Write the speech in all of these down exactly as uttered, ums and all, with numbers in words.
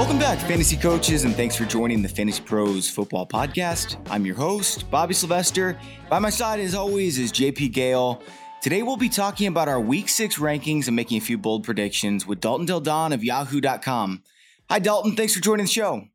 Welcome back, fantasy coaches, and thanks for joining the Fantasy Pros Football Podcast. I'm your host, Bobby Sylvester. By my side, as always, is J P Gale. Today, we'll be talking about our Week six rankings and making a few bold predictions with Dalton Del Don of Yahoo dot com. Hi, Dalton. Thanks for joining the show.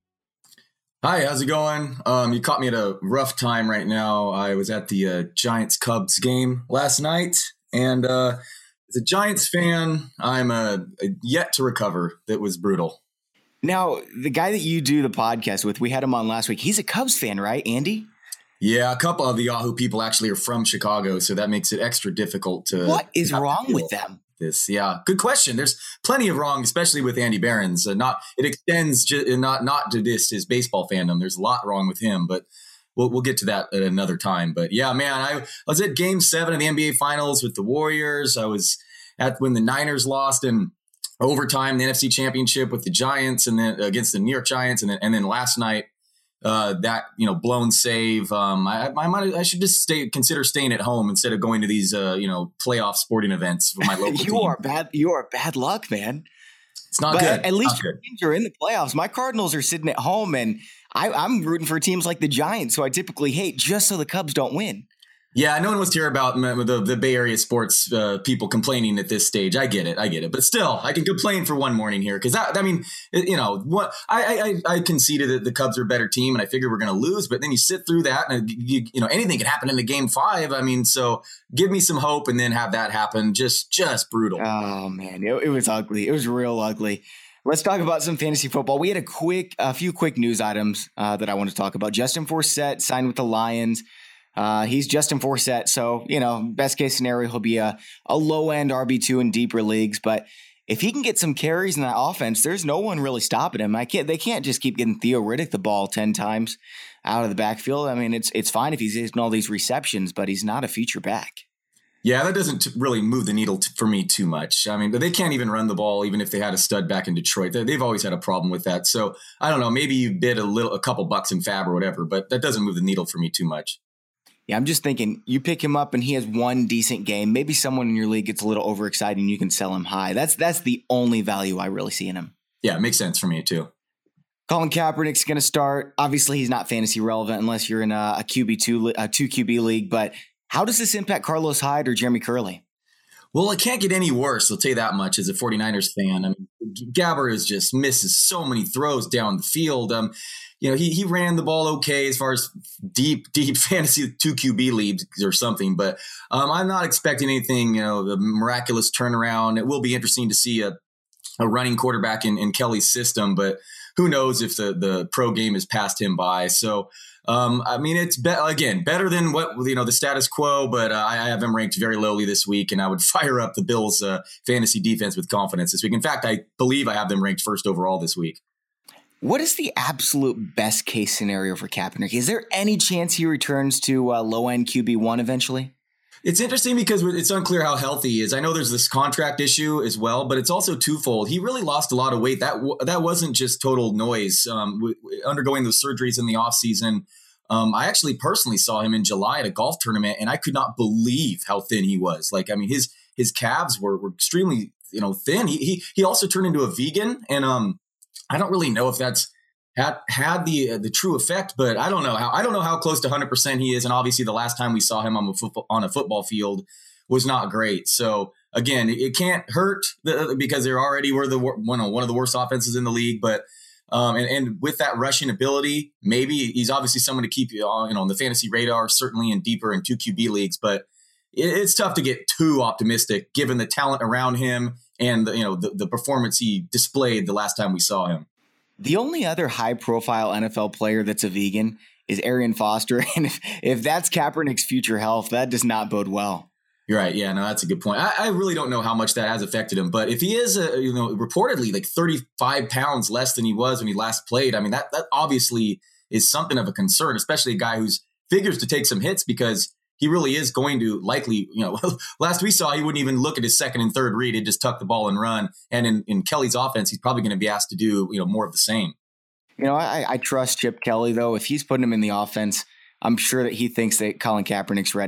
Hi, how's it going? Um, you caught me at a rough time right now. I was at the uh, Giants-Cubs game last night, and uh, as a Giants fan, I'm uh, yet to recover. That was brutal. Now, the guy that you do the podcast with, we had him on last week. He's a Cubs fan, right, Andy? Yeah, a couple of the Yahoo people actually are from Chicago, so that makes it extra difficult to. What is wrong with them? This, yeah, good question. There's plenty of wrong, especially with Andy Behrens. Uh, not it extends ju- not not to this his baseball fandom. There's a lot wrong with him, but we'll we'll get to that at another time. But yeah, man, I, I was at Game Seven of the N B A Finals with the Warriors. I was at when the Niners lost in overtime, the N F C Championship with the Giants, and then against the New York Giants, and then and then last night. Uh, that, you know, blown save. Um, I, I might, I should just stay, consider staying at home instead of going to these, uh, you know, playoff sporting events for my local you team. are bad. You are bad luck, man. It's not but good. At least not your good. teams are in the playoffs. My Cardinals are sitting at home, and I, I'm rooting for teams like the Giants, who I typically hate, just so the Cubs don't win. Yeah, no one wants to hear about the, the Bay Area sports uh, people complaining at this stage. I get it. I get it. But still, I can complain for one morning here because, I, I mean, you know, what I, I I conceded that the Cubs are a better team and I figured we're going to lose. But then you sit through that and, you, you know, anything can happen in the game five. I mean, so give me some hope and then have that happen. Just just brutal. Oh, man, it, it was ugly. It was real ugly. Let's talk about some fantasy football. We had a quick, a few quick news items uh, that I want to talk about. Justin Forsett signed with the Lions. Uh, he's Justin Forsett, so, you know, best case scenario, he'll be a, a low-end R B two in deeper leagues. But if he can get some carries in that offense, there's no one really stopping him. I can't. They can't just keep getting Theo Riddick the ball ten times out of the backfield. I mean, it's it's fine if he's getting all these receptions, but he's not a feature back. Yeah, that doesn't t- really move the needle t- for me too much. I mean, but they can't even run the ball, even if they had a stud back in Detroit. They, they've always had a problem with that. So I don't know. Maybe you bid a little, a couple bucks in Fab or whatever, but that doesn't move the needle for me too much. Yeah, I'm just thinking you pick him up and he has one decent game. Maybe someone in your league gets a little overexcited and you can sell him high. That's that's the only value I really see in him. Yeah, it makes sense for me too. Colin Kaepernick's going to start. Obviously, he's not fantasy relevant unless you're in a, a Q B two, a two Q B league. But how does this impact Carlos Hyde or Jeremy Curley? Well, it can't get any worse. I'll tell you that much as a 49ers fan. I mean, Gabbert is just misses so many throws down the field. Um, you know, he he ran the ball okay as far as deep, deep fantasy two Q B leagues or something. But um, I'm not expecting anything, you know, the miraculous turnaround. It will be interesting to see a, a running quarterback in, in Kelly's system, but who knows if the, the pro game has passed him by. So, um, I mean, it's be- again better than what, you know, the status quo, but uh, I, I have him ranked very lowly this week, and I would fire up the Bills' uh, fantasy defense with confidence this week. In fact, I believe I have them ranked first overall this week. What is the absolute best case scenario for Kaepernick? Is there any chance he returns to uh, low-end Q B one eventually? It's interesting because it's unclear how healthy he is. I know there's this contract issue as well, but it's also twofold. He really lost a lot of weight. That w- that wasn't just total noise. Um, w- w- undergoing those surgeries in the offseason, um, I actually personally saw him in July at a golf tournament, and I could not believe how thin he was. Like, I mean, his his calves were, were extremely, you know, thin. He, he he also turned into a vegan, and um, I don't really know if that's had had the uh, the true effect, but I don't know how I don't know how close to one hundred percent he is. And obviously, the last time we saw him on a football on a football field was not great. So again, it, it can't hurt the, because they already were the one of one of the worst offenses in the league. But um, and, and with that rushing ability, maybe he's obviously someone to keep you on, you know, on the fantasy radar, certainly in deeper in two Q B leagues. But it, it's tough to get too optimistic given the talent around him and the, you know the, the performance he displayed the last time we saw him. The only other high-profile N F L player that's a vegan is Arian Foster, and if, if that's Kaepernick's future health, that does not bode well. You're right. Yeah, no, that's a good point. I, I really don't know how much that has affected him, but if he is, a, you know, reportedly like thirty-five pounds less than he was when he last played, I mean, that that obviously is something of a concern, especially a guy who's figures to take some hits because he really is going to likely, you know, last we saw, he wouldn't even look at his second and third read. He'd just tuck the ball and run. And in, in Kelly's offense, he's probably going to be asked to do, you know, more of the same. You know, I, I trust Chip Kelly, though. If he's putting him in the offense, I'm sure that he thinks that Colin Kaepernick's ready.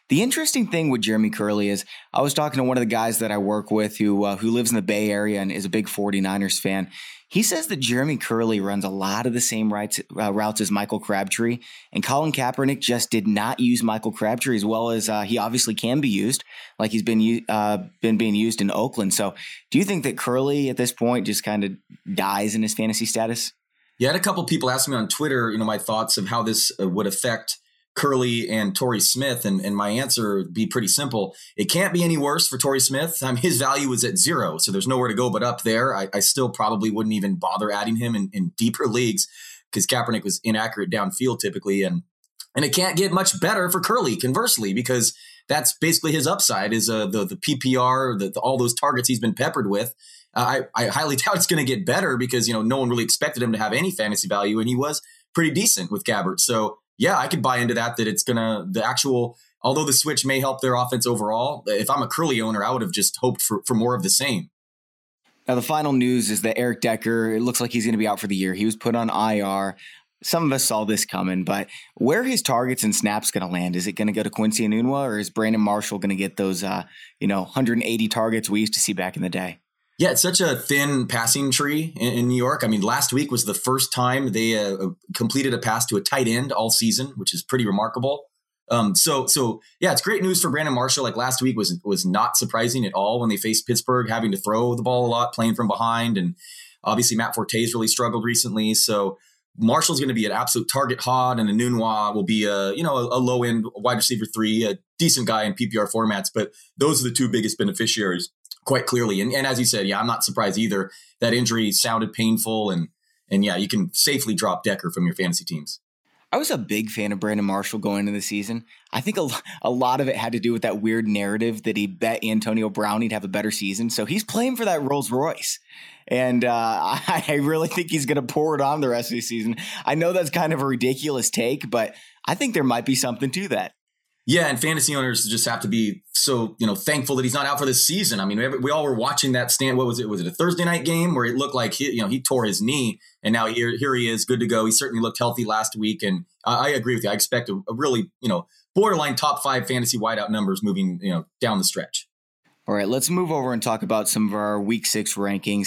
The interesting thing with Jeremy Kerley is I was talking to one of the guys that I work with who uh, who lives in the Bay Area and is a big 49ers fan. He says that Jeremy Kerley runs a lot of the same rights, uh, routes as Michael Crabtree, and Colin Kaepernick just did not use Michael Crabtree as well as uh, he obviously can be used, like he's been uh, been being used in Oakland. So do you think that Kerley at this point just kind of dies in his fantasy status? Yeah, I had a couple people ask me on Twitter, you know, my thoughts of how this uh, would affect Kerley and Torrey Smith, and, and my answer would be pretty simple. It can't be any worse for Torrey Smith. I mean, his value is at zero, so there's nowhere to go but up there. I, I still probably wouldn't even bother adding him in, in deeper leagues because Kaepernick was inaccurate downfield typically, and and it can't get much better for Kerley, conversely, because that's basically his upside is uh, the the P P R, the, the, all those targets he's been peppered with. Uh, I, I highly doubt it's going to get better because, you know, no one really expected him to have any fantasy value, and he was pretty decent with Gabbert. So yeah, I could buy into that, that it's going to, the actual, although the switch may help their offense overall, if I'm a Kerley owner, I would have just hoped for, for more of the same. Now, the final news is that Eric Decker, it looks like he's going to be out for the year. He was put on I R. Some of us saw this coming, but where his targets and snaps going to land? Is it going to go to Quincy Enunwa, or is Brandon Marshall going to get those, uh, you know, one hundred eighty targets we used to see back in the day? Yeah, it's such a thin passing tree in, in New York. I mean, last week was the first time they uh, completed a pass to a tight end all season, which is pretty remarkable. Um, so, so yeah, it's great news for Brandon Marshall. Like last week was was not surprising at all when they faced Pittsburgh, having to throw the ball a lot, playing from behind, and obviously Matt Forte's really struggled recently. So Marshall's going to be an absolute target hog, and Enunwa will be a you know a, a low end wide receiver three, a decent guy in P P R formats. But those are the two biggest beneficiaries. Quite clearly. And, and as you said, yeah, I'm not surprised either. That injury sounded painful. And, and yeah, you can safely drop Decker from your fantasy teams. I was a big fan of Brandon Marshall going into the season. I think a, a lot of it had to do with that weird narrative that he bet Antonio Brown he'd have a better season. So he's playing for that Rolls Royce. And uh, I, I really think he's going to pour it on the rest of the season. I know that's kind of a ridiculous take, but I think there might be something to that. Yeah, and fantasy owners just have to be so, you know, thankful that he's not out for this season. I mean, we, we all were watching that stand. What was it? Was it a Thursday night game where it looked like he, you know, he tore his knee, and now here, here he is, good to go. He certainly looked healthy last week, and I, I agree with you. I expect a, a really, you know, borderline top five fantasy wideout numbers moving, you know, down the stretch. All right, let's move over and talk about some of our week six rankings.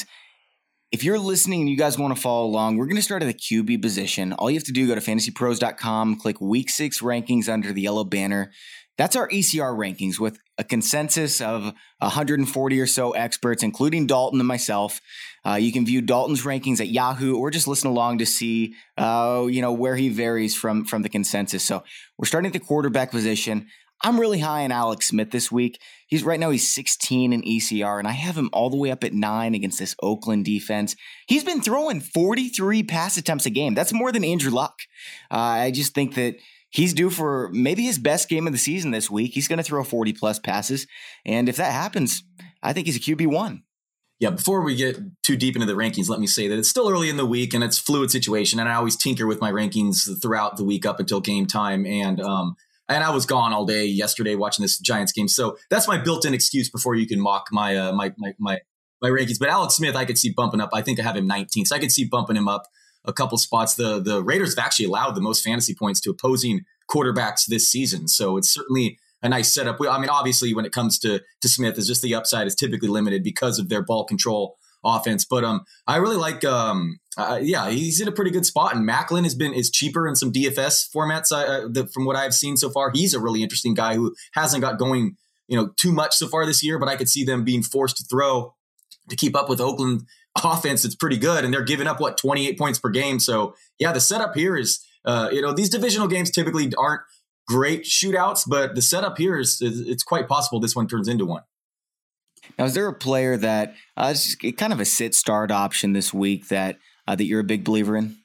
If you're listening and you guys want to follow along, we're going to start at the Q B position. All you have to do, go to fantasy pros dot com, click week six rankings under the yellow banner. That's our E C R rankings with a consensus of one hundred forty or so experts, including Dalton and myself. Uh, you can view Dalton's rankings at Yahoo or just listen along to see, uh, you know, where he varies from, from the consensus. So we're starting at the quarterback position. I'm really high on Alex Smith this week. He's right now he's sixteen in E C R, and I have him all the way up at nine against this Oakland defense. He's been throwing forty-three pass attempts a game. That's more than Andrew Luck. Uh, I just think that he's due for maybe his best game of the season this week. He's going to throw forty plus passes, and if that happens, I think he's a Q B one. Yeah, before we get too deep into the rankings, let me say that it's still early in the week and it's a fluid situation, and I always tinker with my rankings throughout the week up until game time, and um, And I was gone all day yesterday watching this Giants game. So that's my built-in excuse before you can mock my uh, my, my my my rankings. But Alex Smith, I could see bumping up. I think I have him nineteenth. So I could see bumping him up a couple spots. The the Raiders have actually allowed the most fantasy points to opposing quarterbacks this season. So it's certainly a nice setup. I mean, obviously, when it comes to to Smith, is just the upside is typically limited because of their ball control offense. But um, I really like, um, uh, yeah, he's in a pretty good spot. And Macklin has been is cheaper in some D F S formats. Uh, the, from what I've seen so far, he's a really interesting guy who hasn't got going, you know, too much so far this year. But I could see them being forced to throw to keep up with Oakland offense. It's pretty good, and they're giving up what twenty-eight points per game. So yeah, the setup here is, uh, you know, these divisional games typically aren't great shootouts, but the setup here is, is it's quite possible this one turns into one. Now, is there a player that uh, is kind of a sit start option this week that uh, that you're a big believer in?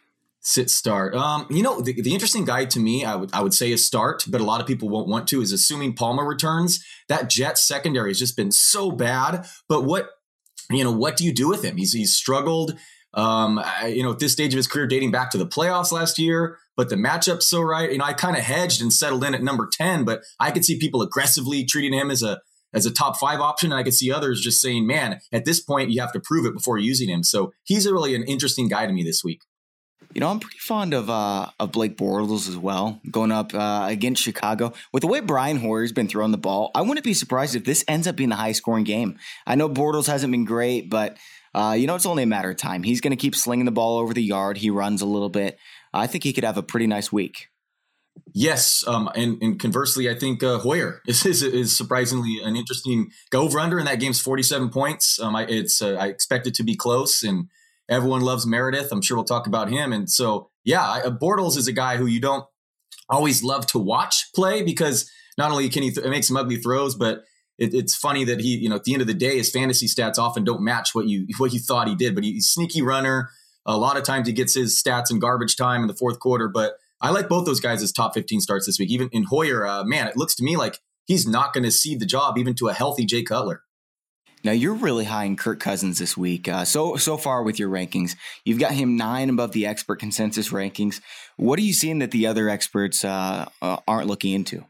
Sit start. Um, you know, the, the interesting guy to me, I would I would say is start, but a lot of people won't want to, is assuming Palmer returns. That Jets secondary has just been so bad. But what, you know, what do you do with him? He's he's struggled. Um, I, you know, at this stage of his career, dating back to the playoffs last year, but the matchup's so right. You know, I kind of hedged and settled in at number ten, but I could see people aggressively treating him as a as a top five option. And I could see others just saying, man, at this point, you have to prove it before using him. So he's a really an interesting guy to me this week. You know, I'm pretty fond of uh, of Blake Bortles as well, going up uh, against Chicago. With the way Brian Hoyer's been throwing the ball, I wouldn't be surprised if this ends up being a high-scoring game. I know Bortles hasn't been great, but, uh, you know, it's only a matter of time. He's going to keep slinging the ball over the yard. He runs a little bit. I think he could have a pretty nice week. Yes, um, and, and conversely, I think uh, Hoyer is, is is surprisingly an interesting go over under in that game's forty-seven points. Um, I, it's uh, I expect it to be close, and everyone loves Meredith. I'm sure we'll talk about him, and so yeah, I, Bortles is a guy who you don't always love to watch play because not only can he th- make some ugly throws, but it, it's funny that he, you know, at the end of the day, his fantasy stats often don't match what you what you thought he did. But he's a sneaky runner. A lot of times he gets his stats in garbage time in the fourth quarter, but I like both those guys as top fifteen starts this week. Even in Hoyer, uh, man, it looks to me like he's not going to cede the job even to a healthy Jay Cutler. Now, you're really high in Kirk Cousins this week. Uh, so so far with your rankings, you've got him nine above the expert consensus rankings. What are you seeing that the other experts uh, uh, aren't looking into?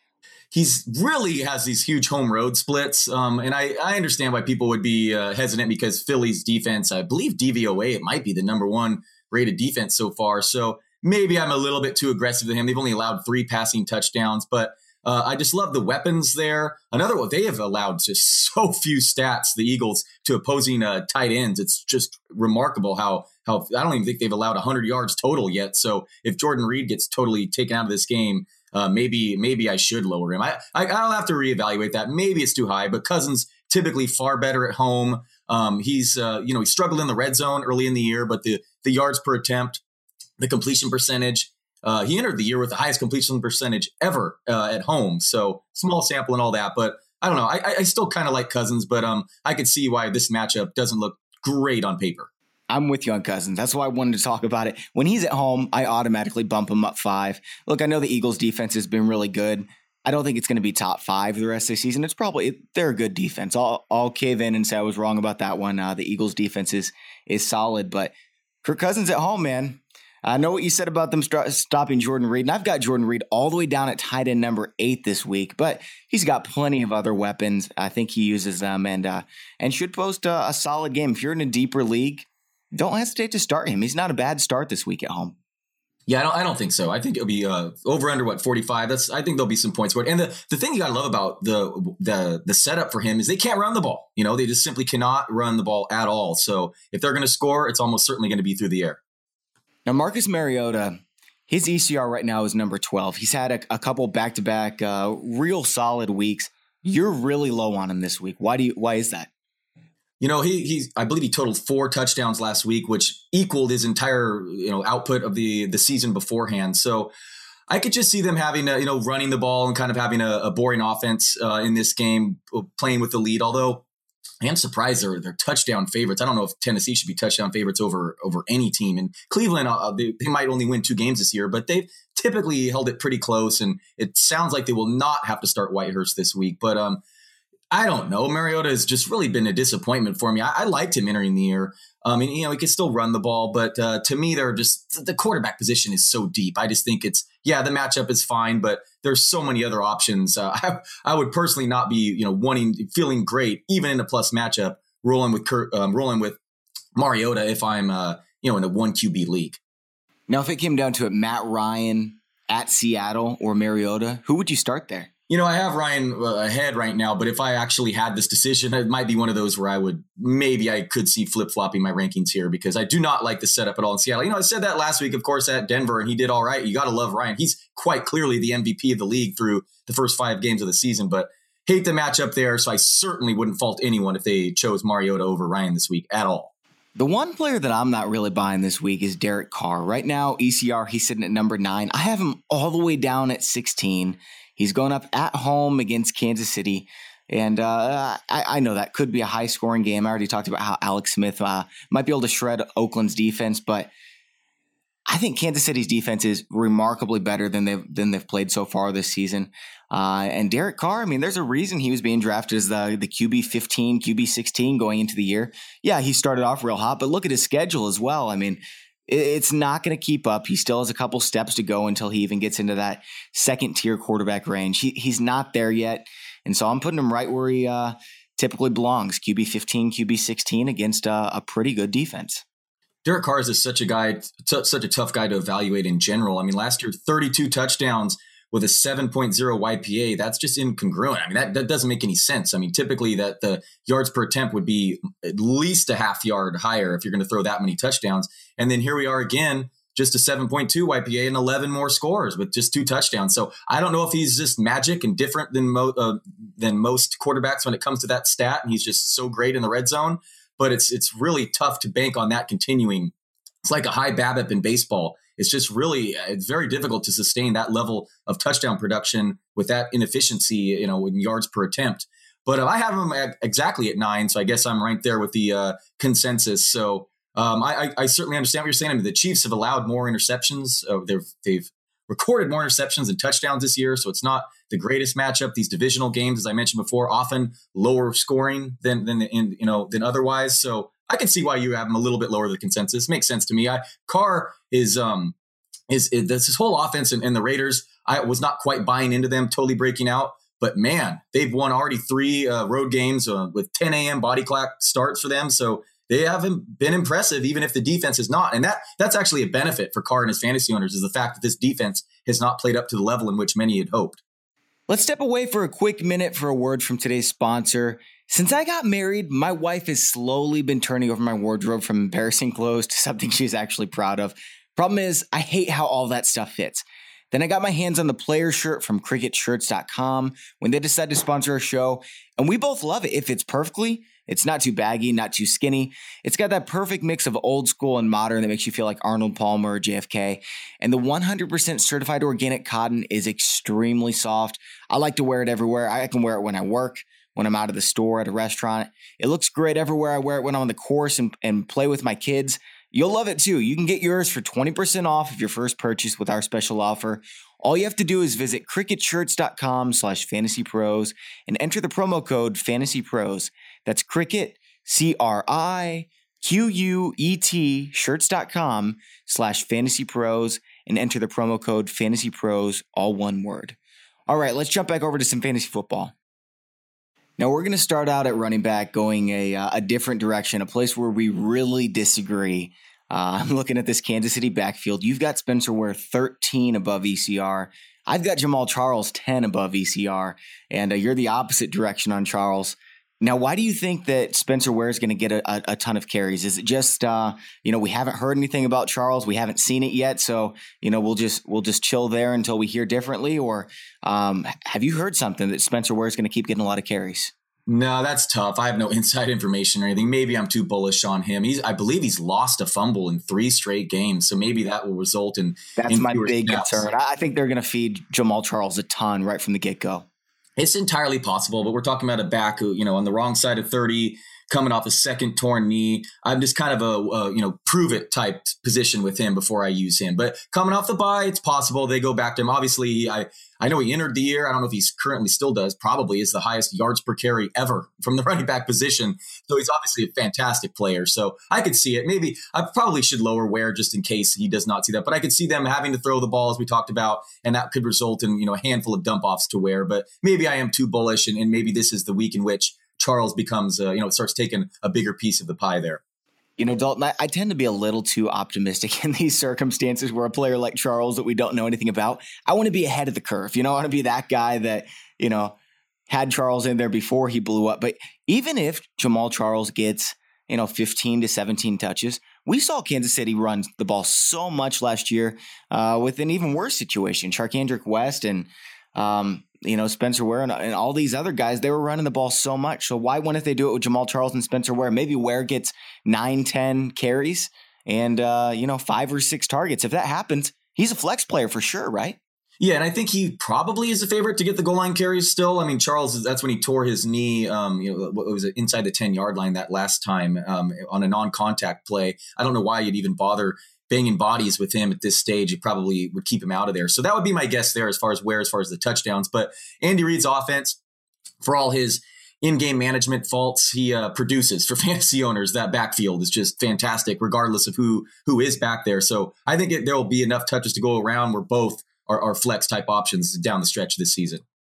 He's really has these huge home road splits. Um, and I, I understand why people would be uh, hesitant because Philly's defense, I believe D V O A, it might be the number one rated defense so far. So maybe I'm a little bit too aggressive to him. They've only allowed three passing touchdowns, but uh, I just love the weapons there. Another one, they have allowed just so few stats, the Eagles, to opposing uh, tight ends. It's just remarkable how, how I don't even think they've allowed one hundred yards total yet. So if Jordan Reed gets totally taken out of this game, uh, maybe maybe I should lower him. I, I, I'll have to reevaluate that. Maybe it's too high, but Cousins typically far better at home. Um, he's, uh, you know, he struggled in the red zone early in the year, but the the yards per attempt, the completion percentage, uh, he entered the year with the highest completion percentage ever uh, at home. So small sample and all that, but I don't know. I, I still kind of like Cousins, but um, I could see why this matchup doesn't look great on paper. I'm with you on Cousins. That's why I wanted to talk about it. When he's at home, I automatically bump him up five. Look, I know the Eagles defense has been really good. I don't think it's going to be top five the rest of the season. It's probably, they're a good defense. I'll, I'll cave in and say I was wrong about that one. Uh, the Eagles defense is, is solid, but Kirk Cousins at home, man. I know what you said about them st- stopping Jordan Reed, and I've got Jordan Reed all the way down at tight end number eight this week, but he's got plenty of other weapons. I think he uses them and uh, and should post a, a solid game. If you're in a deeper league, don't hesitate to start him. He's not a bad start this week at home. Yeah, I don't, I don't think so. I think it'll be uh, over under what forty-five. That's I think there'll be some points for it. And the, the thing you gotta love about the the the setup for him is they can't run the ball. You know, they just simply cannot run the ball at all. So if they're going to score, it's almost certainly going to be through the air. Now, Marcus Mariota, his E C R right now is number twelve. He's had a, a couple back-to-back uh, real solid weeks. You're really low on him this week. Why do you? Why is that? You know, he he's I believe he totaled four touchdowns last week, which equaled his entire you know output of the the season beforehand. So I could just see them having a, you know running the ball and kind of having a, a boring offense uh, in this game, playing with the lead. Although I am surprised they're, they're touchdown favorites. I don't know if Tennessee should be touchdown favorites over over any team. And Cleveland, uh, they, they might only win two games this year, but they've typically held it pretty close. And it sounds like they will not have to start Whitehurst this week. But um, I don't know. Mariota has just really been a disappointment for me. I, I liked him entering the year. Um, and, you know, he can still run the ball. But uh, to me, they're just the quarterback position is so deep. I just think it's, yeah, the matchup is fine, but there's so many other options. Uh, I, I would personally not be, you know, wanting, feeling great, even in a plus matchup, rolling with Kurt, um, rolling with Mariota if I'm, uh, you know, in a one Q B league. Now, if it came down to it, Matt Ryan at Seattle or Mariota, who would you start there? You know, I have Ryan uh, ahead right now, but if I actually had this decision, it might be one of those where I would, maybe I could see flip-flopping my rankings here because I do not like the setup at all in Seattle. You know, I said that last week, of course, at Denver, and he did all right. You got to love Ryan. He's quite clearly the M V P of the league through the first five games of the season, but hate the matchup there, so I certainly wouldn't fault anyone if they chose Mariota over Ryan this week at all. The one player that I'm not really buying this week is Derek Carr. Right now, E C R, he's sitting at number nine. I have him all the way down at sixteen. He's going up at home against Kansas City. And uh, I, I know that could be a high-scoring game. I already talked about how Alex Smith uh, might be able to shred Oakland's defense, but I think Kansas City's defense is remarkably better than they've, than they've played so far this season. Uh, and Derek Carr, I mean, there's a reason he was being drafted as the, the Q B fifteen, Q B sixteen going into the year. Yeah, he started off real hot, but look at his schedule as well. I mean, it's not going to keep up. He still has a couple steps to go until he even gets into that second tier quarterback range. He, he's not there yet. And so I'm putting him right where he uh, typically belongs, Q B fifteen, Q B sixteen against uh, a pretty good defense. Derek Carr is just such a guy, t- such a tough guy to evaluate in general. I mean, last year, thirty-two touchdowns with a seven point oh Y P A. That's just incongruent. I mean, that, that doesn't make any sense. I mean, typically that the yards per attempt would be at least a half yard higher if you're going to throw that many touchdowns. And then here we are again, just a seven point two Y P A and eleven more scores with just two touchdowns. So I don't know if he's just magic and different than mo- uh, than most quarterbacks when it comes to that stat, and he's just so great in the red zone. But it's it's really tough to bank on that continuing. It's like a high BABIP in baseball. It's just really it's very difficult to sustain that level of touchdown production with that inefficiency, you know, in yards per attempt. But if I have him at exactly at nine, so I guess I'm right there with the uh, consensus. So um, I, I certainly understand what you're saying. I mean, the Chiefs have allowed more interceptions. Uh, they've they've recorded more interceptions and touchdowns this year, so it's not the greatest matchup. These divisional games, as I mentioned before, often lower scoring than than in, you know than otherwise. So I can see why you have them a little bit lower than the consensus. Makes sense to me. I, Carr is um is, is this his whole offense and, and the Raiders. I was not quite buying into them, totally breaking out. But man, they've won already three uh, road games uh, with ten a.m. body clock starts for them. So they haven't been impressive, even if the defense is not. And that that's actually a benefit for Carr and his fantasy owners, is the fact that this defense has not played up to the level in which many had hoped. Let's step away for a quick minute for a word from today's sponsor. Since I got married, my wife has slowly been turning over my wardrobe from embarrassing clothes to something she's actually proud of. Problem is, I hate how all that stuff fits. Then I got my hands on the player shirt from cricket shirts dot com when they decided to sponsor our show, and we both love it. It fits perfectly. It's not too baggy, not too skinny. It's got that perfect mix of old school and modern that makes you feel like Arnold Palmer or J F K. And the one hundred percent certified organic cotton is extremely soft. I like to wear it everywhere. I can wear it when I work, when I'm out of the store, at a restaurant. It looks great everywhere. I wear it when I'm on the course and, and play with my kids. You'll love it too. You can get yours for twenty percent off of your first purchase with our special offer. All you have to do is visit cricket shirts dot com slash fantasy pros and enter the promo code fantasy pros. That's Cricket, C R I Q U E T, shirts.com slash fantasy pros, and enter the promo code fantasy pros, all one word. All right, let's jump back over to some fantasy football. Now, we're going to start out at running back, going a, uh, a different direction, a place where we really disagree. Uh, I'm looking at this Kansas City backfield. You've got Spencer Ware thirteen above E C R. I've got Jamaal Charles ten above E C R, and uh, you're the opposite direction on Charles. Now, why do you think that Spencer Ware is going to get a, a, a ton of carries? Is it just, uh, you know, we haven't heard anything about Charles, we haven't seen it yet, so you know we'll just we'll just chill there until we hear differently? Or um, have you heard something that Spencer Ware is going to keep getting a lot of carries? No, that's tough. I have no inside information or anything. Maybe I'm too bullish on him. He's, I believe he's lost a fumble in three straight games, so maybe that will result in. That's in my big snaps. concern. I think they're going to feed Jamaal Charles a ton right from the get-go. It's entirely possible, but we're talking about a back who, you know, on the wrong side of thirty, coming off a second torn knee. I'm just kind of a, a, you know, prove it type position with him before I use him. But coming off the bye, it's possible they go back to him. Obviously, I, I know he entered the year. I don't know if he's currently still does. Probably is the highest yards per carry ever from the running back position. So he's obviously a fantastic player. So I could see it. Maybe I probably should lower Ware just in case he does not see that. But I could see them having to throw the ball, as we talked about, and that could result in, you know, a handful of dump offs to Ware. But maybe I am too bullish, and, and maybe this is the week in which Charles becomes, uh, you know, starts taking a bigger piece of the pie there. You know, Dalton, I, I tend to be a little too optimistic in these circumstances where a player like Charles that we don't know anything about, I want to be ahead of the curve. You know, I want to be that guy that, you know, had Charles in there before he blew up. But even if Jamaal Charles gets, you know, fifteen to seventeen touches, we saw Kansas City run the ball so much last year uh, with an even worse situation. Charkandrick West and, um, you know, Spencer Ware and, and all these other guys, they were running the ball so much. So why wouldn't they do it with Jamaal Charles and Spencer Ware? Maybe Ware gets nine, ten carries and, uh, you know, five or six targets. If that happens, he's a flex player for sure, right? Yeah, and I think he probably is a favorite to get the goal line carries still. I mean, Charles, that's when he tore his knee, um, you know, what was it, inside the ten-yard line that last time um, on a non-contact play. I don't know why you'd even bother banging bodies with him at this stage. You probably would keep him out of there. So that would be my guess there as far as where, as far as the touchdowns. But Andy Reid's offense, for all his in-game management faults, he uh, produces for fantasy owners. That backfield is just fantastic, regardless of who who is back there. So I think it, there will be enough touches to go around where both are, are flex type options down the stretch this season.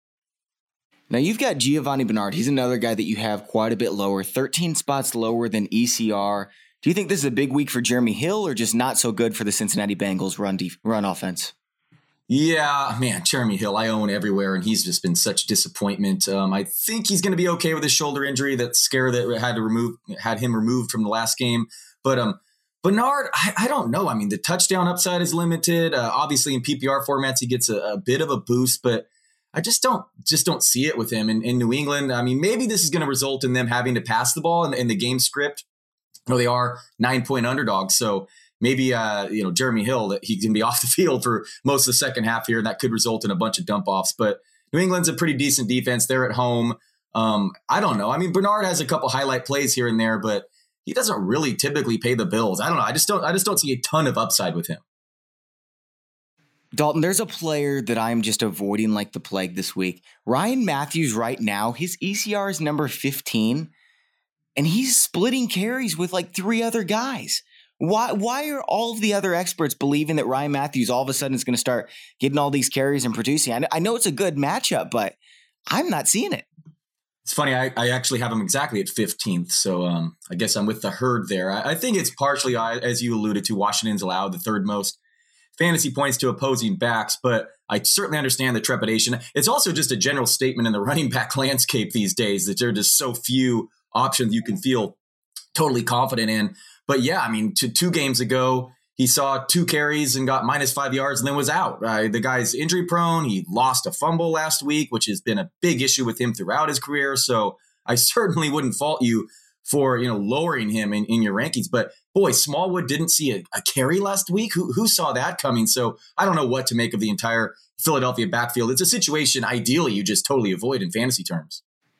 Now you've got Giovanni Bernard. He's another guy that you have quite a bit lower, thirteen spots lower than E C R. Do you think this is a big week for Jeremy Hill or just not so good for the Cincinnati Bengals run def- run offense? Yeah, man, Jeremy Hill, I own everywhere, and he's just been such a disappointment. Um, I think he's going to be okay with his shoulder injury, that scare that had to remove had him removed from the last game. But um, Bernard, I, I don't know. I mean, the touchdown upside is limited. Uh, obviously, in P P R formats, he gets a, a bit of a boost, but I just don't just don't see it with him in, in New England. I mean, maybe this is going to result in them having to pass the ball in, in the game script. No, they are nine point underdogs. So maybe, uh, you know, Jeremy Hill, that he can be off the field for most of the second half here. And that could result in a bunch of dump offs. But New England's a pretty decent defense. They're at home. Um, I don't know. I mean, Bernard has a couple highlight plays here and there, but he doesn't really typically pay the bills. I don't know. I just don't, I just don't see a ton of upside with him. Dalton, there's a player that I'm just avoiding like the plague this week. Ryan Matthews right now, his E C R is number fifteen. And he's splitting carries with like three other guys. Why Why are all of the other experts believing that Ryan Matthews all of a sudden is going to start getting all these carries and producing? I know, I know it's a good matchup, but I'm not seeing it. It's funny. I, I actually have him exactly at fifteenth. So um, I guess I'm with the herd there. I, I think it's partially, as you alluded to, Washington's allowed the third most fantasy points to opposing backs, but I certainly understand the trepidation. It's also just a general statement in the running back landscape these days that there are just so few options you can feel totally confident in. But yeah, I mean, to two games ago, he saw two carries and got minus five yards and then was out. Uh, the guy's injury prone. He lost a fumble last week, which has been a big issue with him throughout his career. So I certainly wouldn't fault you for, you know, lowering him in, in your rankings. But boy, Smallwood didn't see a, a carry last week. Who, who saw that coming? So I don't know what to make of the entire Philadelphia backfield. It's a situation ideally you just totally avoid in fantasy terms.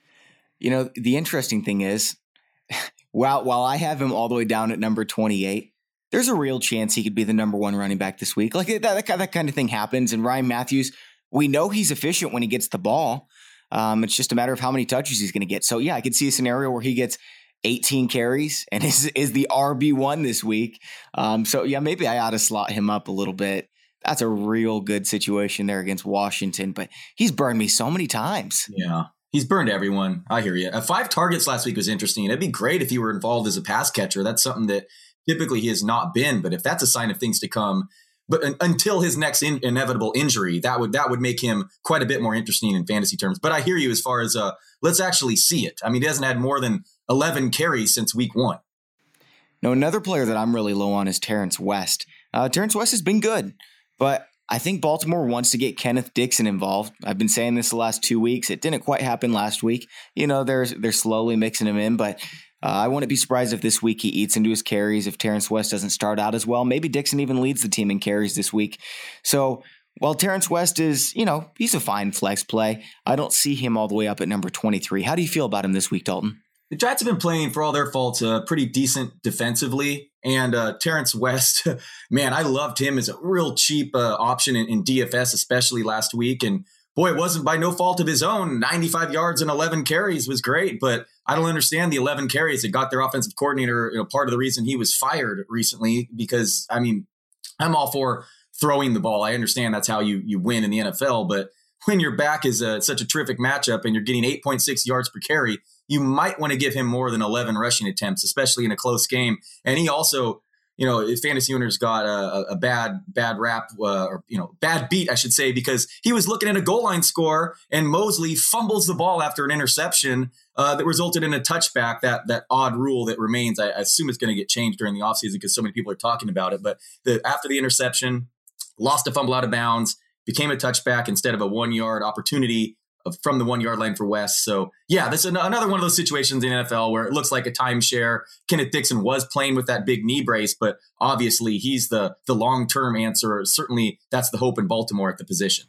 You know, the interesting thing is, while, while I have him all the way down at number twenty-eight, there's a real chance he could be the number one running back this week. Like that, that, that kind of thing happens. And Ryan Matthews, we know he's efficient when he gets the ball. Um, it's just a matter of how many touches he's going to get. So yeah, I could see a scenario where he gets eighteen carries and is, is the R B one this week. Um, so yeah, maybe I ought to slot him up a little bit. That's a real good situation there against Washington, but he's burned me so many times. Yeah. He's burned everyone. I hear you. Uh, five targets last week was interesting. It'd be great if he were involved as a pass catcher. That's something that typically he has not been. But if that's a sign of things to come, but un- until his next in- inevitable injury, that would that would make him quite a bit more interesting in fantasy terms. But I hear you as far as uh, let's actually see it. I mean, he hasn't had more than eleven carries since week one. Now, another player that I'm really low on is Terrence West. Uh, Terrence West has been good, but I think Baltimore wants to get Kenneth Dixon involved. I've been saying this the last two weeks. It didn't quite happen last week. You know, they're, they're slowly mixing him in, but uh, I wouldn't be surprised if this week he eats into his carries. If Terrence West doesn't start out as well, maybe Dixon even leads the team in carries this week. So while Terrence West is, you know, he's a fine flex play, I don't see him all the way up at number twenty-three. How do you feel about him this week, Dalton? The Giants have been playing, for all their faults, uh, pretty decent defensively. And uh, Terrence West, man, I loved him as a real cheap uh, option in, in D F S, especially last week. And boy, it wasn't by no fault of his own. ninety-five yards and eleven carries was great, but I don't understand the eleven carries that got their offensive coordinator, you know, part of the reason he was fired recently, because, I mean, I'm all for throwing the ball. I understand that's how you you win in the N F L, but when your back is a, such a terrific matchup and you're getting eight point six yards per carry, you might want to give him more than eleven rushing attempts, especially in a close game. And he also, you know, fantasy owners got a, a bad, bad rap, uh, or, you know, bad beat, I should say, because he was looking at a goal line score and Mosley fumbles the ball after an interception uh, that resulted in a touchback. That that odd rule that remains, I, I assume it's going to get changed during the offseason because so many people are talking about it. But the, after the interception, lost a fumble out of bounds, became a touchback instead of a one-yard opportunity from the one-yard line for West. So, yeah, this is another one of those situations in the N F L where it looks like a timeshare. Kenneth Dixon was playing with that big knee brace, but obviously he's the the long-term answer. Certainly that's the hope in Baltimore at the position.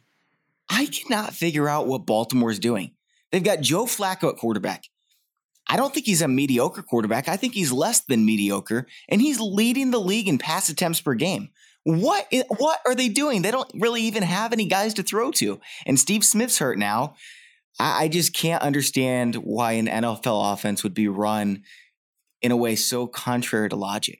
I cannot figure out what Baltimore's doing. They've got Joe Flacco at quarterback. I don't think he's a mediocre quarterback. I think he's less than mediocre, and he's leading the league in pass attempts per game. What is, what are they doing? They don't really even have any guys to throw to. And Steve Smith's hurt now. I, I just can't understand why an N F L offense would be run in a way so contrary to logic.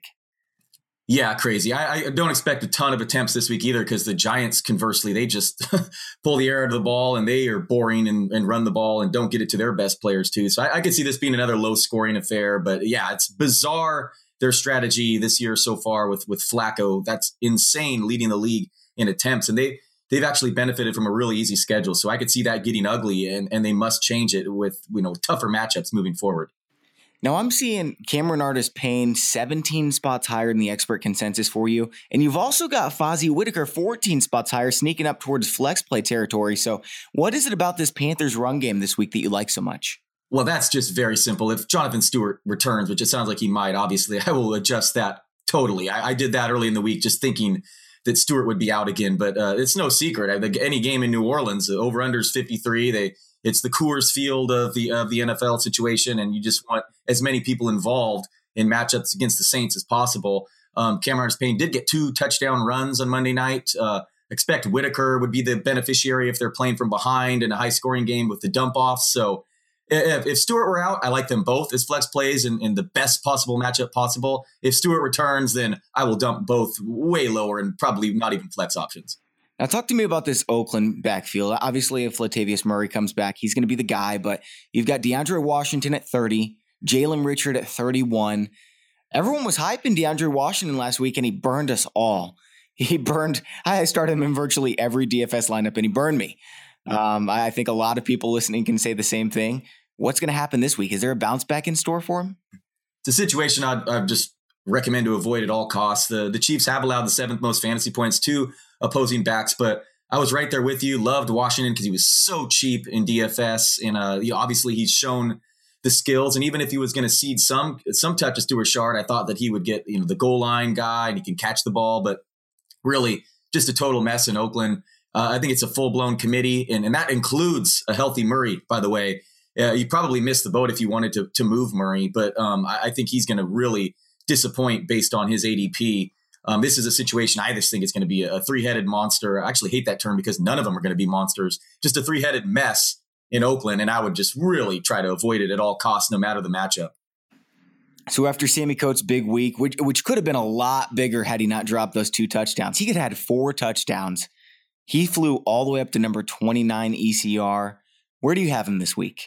Yeah, crazy. I, I don't expect a ton of attempts this week either, because the Giants, conversely, they just pull the air out of the ball and they are boring and, and run the ball and don't get it to their best players too. So I, I could see this being another low scoring affair. But yeah, it's bizarre their strategy this year so far with, with Flacco, that's insane, leading the league in attempts. And they, they've actually benefited from a really easy schedule. So I could see that getting ugly, and, and they must change it with, you know, tougher matchups moving forward. Now I'm seeing Cameron Artis-Payne seventeen spots higher than the expert consensus for you. And you've also got Fozzie Whitaker fourteen spots higher, sneaking up towards flex play territory. So what is it about this Panthers run game this week that you like so much? Well, that's just very simple. If Jonathan Stewart returns, which it sounds like he might, obviously, I will adjust that totally. I, I did that early in the week just thinking that Stewart would be out again, but uh, it's no secret. I think any game in New Orleans, the over-under is fifty-three. They It's the Coors Field of the of the N F L situation, and you just want as many people involved in matchups against the Saints as possible. Um, Cameron Artis-Payne did get two touchdown runs on Monday night. Uh, expect Whitaker would be the beneficiary if they're playing from behind in a high-scoring game with the dump-off. So if, if Stewart were out, I like them both as flex plays in, in the best possible matchup possible. If Stewart returns, then I will dump both way lower and probably not even flex options. Now, talk to me about this Oakland backfield. Obviously, if Latavius Murray comes back, he's going to be the guy, but you've got DeAndre Washington at thirty, Jalen Richard at thirty-one. Everyone was hyping DeAndre Washington last week, and he burned us all. He burned, I started him in virtually every D F S lineup, and he burned me. Um, I think a lot of people listening can say the same thing. What's going to happen this week? Is there a bounce back in store for him? It's a situation I'd, I'd just recommend to avoid at all costs. The, the Chiefs have allowed the seventh most fantasy points to opposing backs, but I was right there with you. Loved Washington because he was so cheap in D F S, and uh, he, obviously he's shown the skills. And even if he was going to cede some some touches to Rashard, I thought that he would get, you know, the goal line guy and he can catch the ball. But really, just a total mess in Oakland. Uh, I think it's a full blown committee, and, and that includes a healthy Murray. By the way, uh, you probably missed the boat if you wanted to to move Murray, but um, I, I think he's going to really disappoint based on his A D P. Um, this is a situation I just think it's going to be a, a three-headed monster. I actually hate that term because none of them are going to be monsters. Just a three-headed mess in Oakland, and I would just really try to avoid it at all costs, no matter the matchup. So after Sammy Coates' big week, which which could have been a lot bigger had he not dropped those two touchdowns, he could have had four touchdowns. He flew all the way up to number twenty-nine E C R. Where do you have him this week?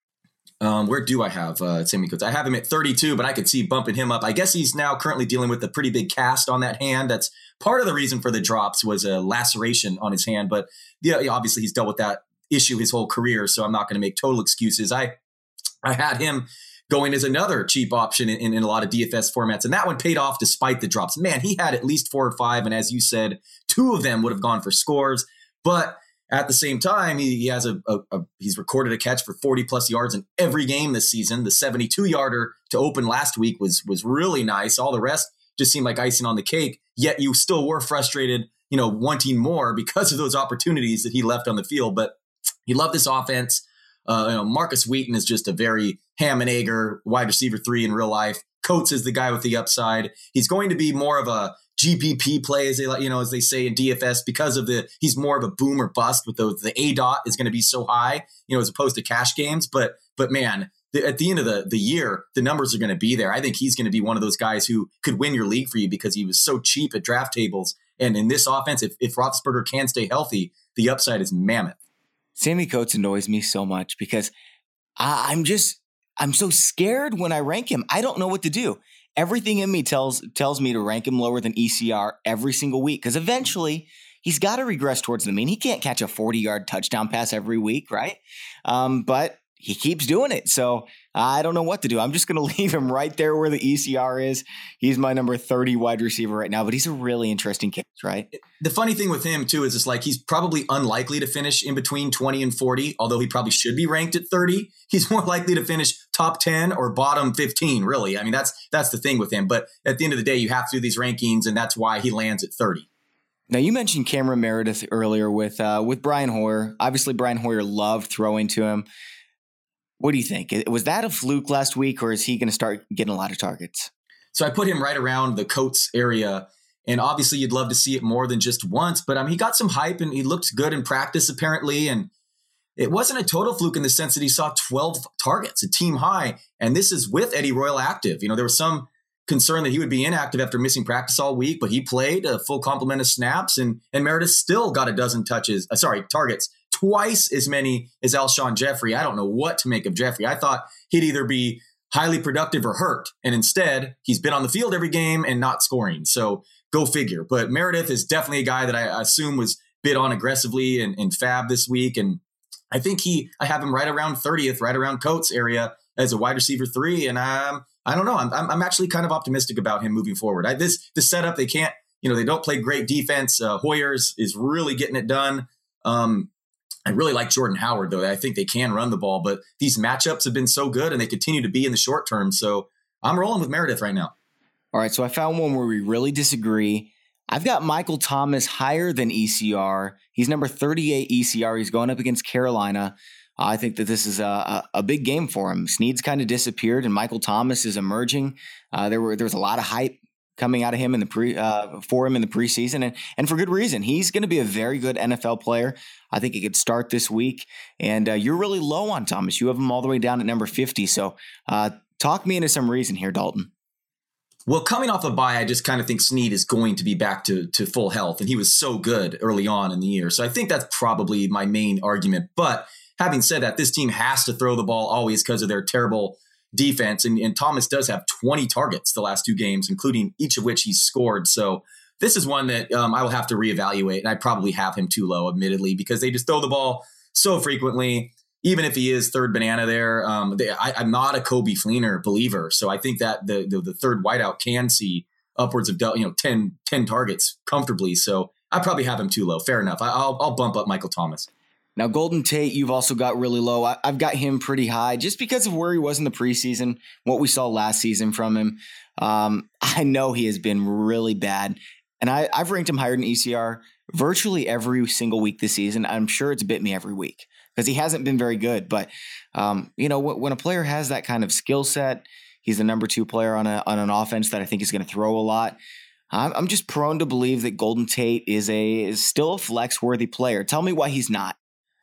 Um, where do I have uh, Sammy Coates? I have him at thirty-two, but I could see bumping him up. I guess he's now currently dealing with a pretty big cast on that hand. That's part of the reason for the drops was a laceration on his hand. But yeah, obviously he's dealt with that issue his whole career, so I'm not going to make total excuses. I I had him going as another cheap option in, in, in a lot of D F S formats, and that one paid off despite the drops. Man, he had at least four or five, and as you said, two of them would have gone for scores. But at the same time, he, he has a, a, a he's recorded a catch for forty plus yards in every game this season. The seventy-two yarder to open last week was was really nice. All the rest just seemed like icing on the cake. Yet you still were frustrated, you know, wanting more because of those opportunities that he left on the field. But you love this offense. Uh, you know, Marcus Wheaton is just a very ham and egger wide receiver three in real life. Coates is the guy with the upside. He's going to be more of a G P P play, as they you know, as they say in D F S, because of the he's more of a boom or bust with those. The A dot is going to be so high, you know, as opposed to cash games. But but man, the, at the end of the the year, the numbers are going to be there. I think he's going to be one of those guys who could win your league for you because he was so cheap at draft tables. And in this offense, if if Roethlisberger can stay healthy, the upside is mammoth. Sammy Coates annoys me so much because I, I'm just I'm so scared when I rank him. I don't know what to do. Everything in me tells tells me to rank him lower than E C R every single week because eventually he's got to regress towards the mean. He can't catch a forty-yard touchdown pass every week, right? Um, but he keeps doing it. So I don't know what to do. I'm just going to leave him right there where the E C R is. He's my number thirty wide receiver right now, but he's a really interesting case, right? The funny thing with him, too, is it's like he's probably unlikely to finish in between twenty and forty, although he probably should be ranked at thirty. He's more likely to finish top ten or bottom fifteen, really. I mean, that's that's the thing with him. But at the end of the day, you have to do these rankings, and that's why he lands at thirty. Now, you mentioned Cameron Meredith earlier with uh, with Brian Hoyer. Obviously, Brian Hoyer loved throwing to him. What do you think? Was that a fluke last week, or is he going to start getting a lot of targets? So I put him right around the Coates area, and obviously you'd love to see it more than just once, but I mean, he got some hype and he looked good in practice apparently, and it wasn't a total fluke in the sense that he saw twelve targets, a team high, and this is with Eddie Royal active. You know, there was some concern that he would be inactive after missing practice all week, but he played a full complement of snaps, and, and Meredith still got a dozen touches, uh, sorry, targets. Twice as many as Alshon Jeffrey. I don't know what to make of Jeffrey. I thought he'd either be highly productive or hurt. And instead, he's been on the field every game and not scoring. So go figure. But Meredith is definitely a guy that I assume was bid on aggressively in, in Fab this week. And I think he, I have him right around thirtieth, right around Coates area as a wide receiver three. And um, I don't know. I'm, I'm actually kind of optimistic about him moving forward. I, this, the setup, they can't, you know, they don't play great defense. Uh, Hoyers is really getting it done. Um, I really like Jordan Howard, though. I think they can run the ball, but these matchups have been so good and they continue to be in the short term. So I'm rolling with Meredith right now. All right. So I found one where we really disagree. I've got Michael Thomas higher than E C R. He's number thirty-eight E C R. He's going up against Carolina. Uh, I think that this is a, a, a big game for him. Snead's kind of disappeared and Michael Thomas is emerging. Uh, there were there was a lot of hype coming out of him in the pre uh, for him in the preseason, and and for good reason. He's going to be a very good N F L player. I think he could start this week. And uh, you're really low on Thomas. You have him all the way down at number fifty. So uh, talk me into some reason here, Dalton. Well, coming off a bye, I just kind of think Snead is going to be back to, to full health, and he was so good early on in the year. So I think that's probably my main argument. But having said that, this team has to throw the ball always because of their terrible defense. And, and Thomas does have twenty targets the last two games, including each of which he's scored. So this is one that um, I will have to reevaluate. And I probably have him too low, admittedly, because they just throw the ball so frequently. Even if he is third banana there, um, they, I, I'm not a Kobe Fleener believer. So I think that the, the the third wideout can see upwards of you know ten, ten targets comfortably. So I probably have him too low. Fair enough. I, I'll I'll bump up Michael Thomas. Now, Golden Tate, you've also got really low. I, I've got him pretty high just because of where he was in the preseason, what we saw last season from him. Um, I know he has been really bad, and I, I've ranked him higher than E C R virtually every single week this season. I'm sure it's bit me every week because he hasn't been very good. But, um, you know, when a player has that kind of skill set, he's the number two player on, a, on an offense that I think is going to throw a lot. I'm, I'm just prone to believe that Golden Tate is a is still a flex-worthy player. Tell me why he's not.